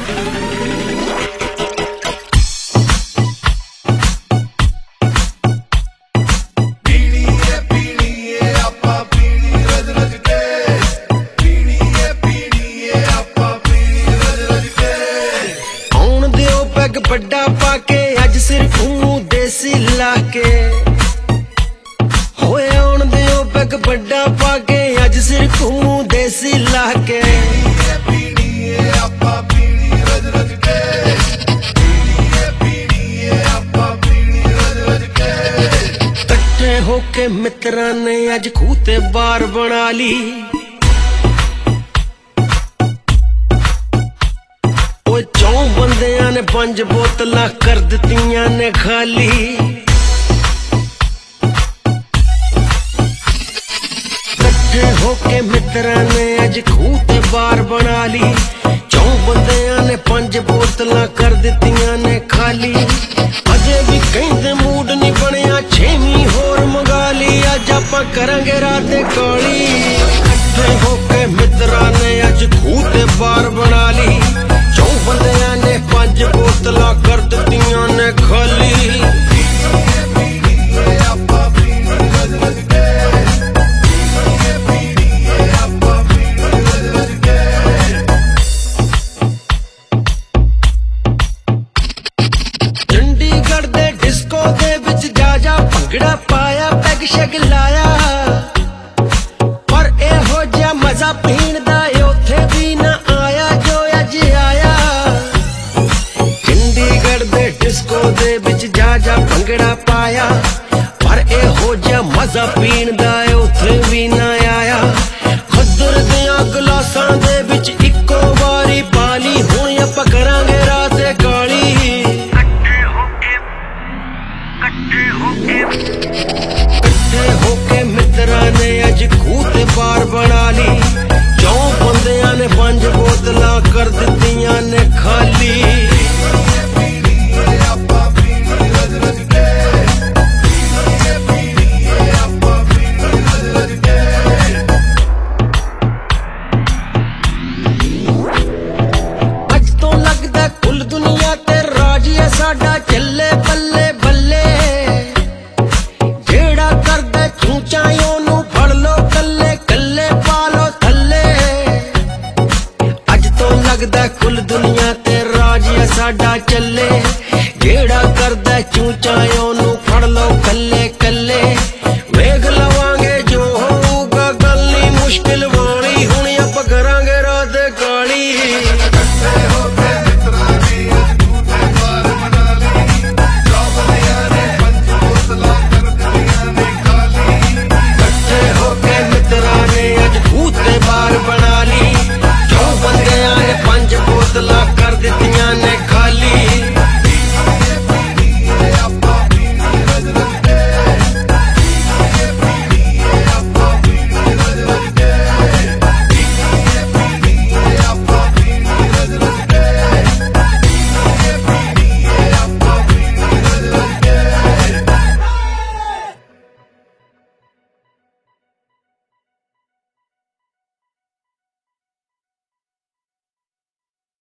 बड़ा पाके अज सिर घूमू देसी लाके होए आउण दिओ पैग बड़ा पाके अज सिर घूमू देसी लाके कट्ठे होके मित्रां ने अज खूह ते बार बना ली चौं बंदियां ने 5 बोतलां कर दित्तियां ने खाली कट्ठे होके मित्रां ने अज खूह ते बार बना ली चौं बंदियां ने 5 बोतलां कर दित्तियां ने खाली अजे भी कहंदे मूड नहीं बनिया 6वीं होर मंगा ली अज आपां करांगे रात कौली कट्ठे होके मित्रां ने अज खूह ते बार बना ली चौं बंदियां ने 5 बोतलां कर दित्तियां ने खाली चंडीगढ़ दे डिस्को दे विच जा भंगड़ा पाया पैग शैग लाया पर एहो जिहा मजा पीण दा उत्थे भी ना आया जो अज आया चंडीगढ़ दे डिस्को दे विच जा भंगड़ा पाया पर एहो जिहा मजा पीण दा उत्थे भी ना आया खद्दर दियां गलासां दे विच इक्को वारी पाली हुण आपां करांगे रात काली कट्ठे होके मित्रां ने अज खूह ते बार बना ली चौं बंदियां ने 5 बोतलां कर दित्तियां ने खाली अज तो लगदा कुल दुनिया ते राज है साडा चले बल्ले बल्ले जेड़ा करदा चूचां ओनू फड़ लो कल्ले कल्ले पा लो थल्ले अज तो लगदा कुल दुनिया